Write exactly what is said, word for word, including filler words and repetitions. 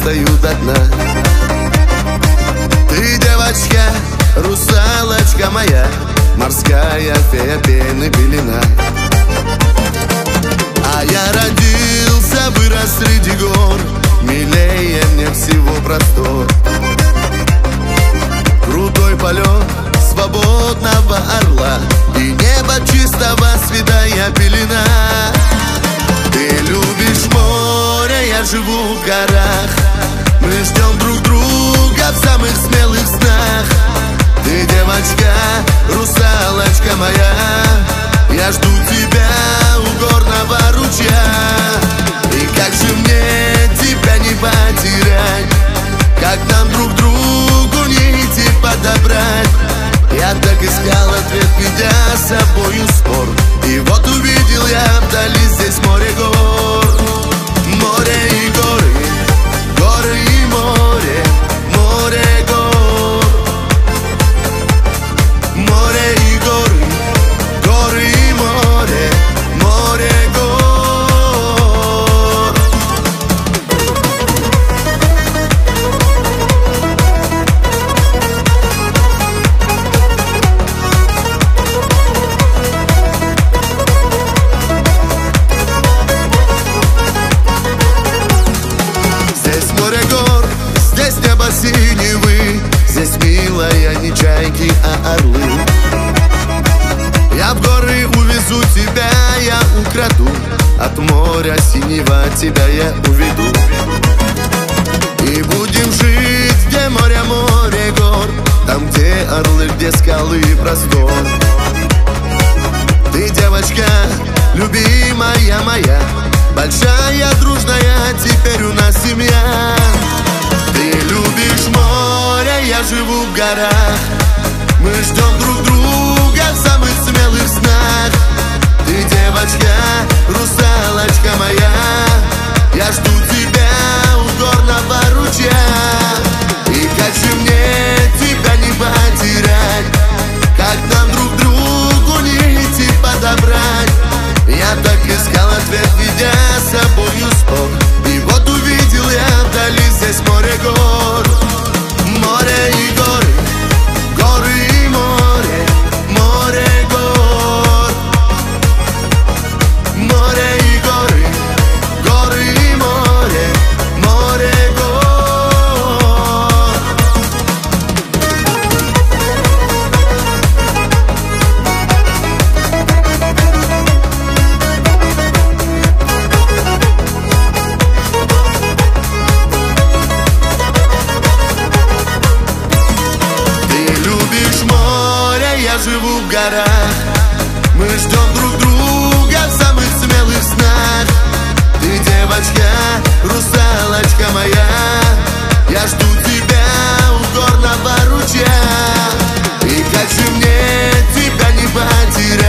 достаю до дна. Ты девочка, русалочка моя, морская фея, пены пелена. А я родился, вырос среди гор, милее мне всего простор. Крутой полет свободного орла и небо чистого святая пелена. Ты любишь море, я живу в горах. Мы ждем друг друга в самых смелых снах. Ты девочка, русалочка моя, я жду тебя у горного ручья. И как же мне тебя не потерять, как нам друг другу нити подобрать? Я так искал ответ, ведя с собою спор, и вот увидел я вдали здесь море гор. Море и горы, горы и море, море гор. Море и горы, горы и море, море гор. Синевы, здесь, милая, не чайки, а орлы. Я в горы увезу тебя, я украду, от моря синего тебя я уведу. И будем жить, где море, море гор, там, где орлы, где скалы и простор. Ты девочка, любимая моя, большая, дружная, теперь у нас семья. Ты любишь море, я живу в горах. Мы ждем друг друга в самых смелых снах. Ты девочка, русалочка моя, я жду тебя у горного ручья. И как же мне тебя не потерять, как нам друг другу нити подобрать? Я так искал ответ, ведя с собою спор, и вот увидел я вдали здесь море гор. Море и горы, горы и море, море гор. Море и горы, горы и море, море гор. Я живу в горах. Мы ждем друг друга в самых смелых снах. Ты девочка, русалочка моя, я жду тебя у горного ручья. И как же мне тебя не потерять,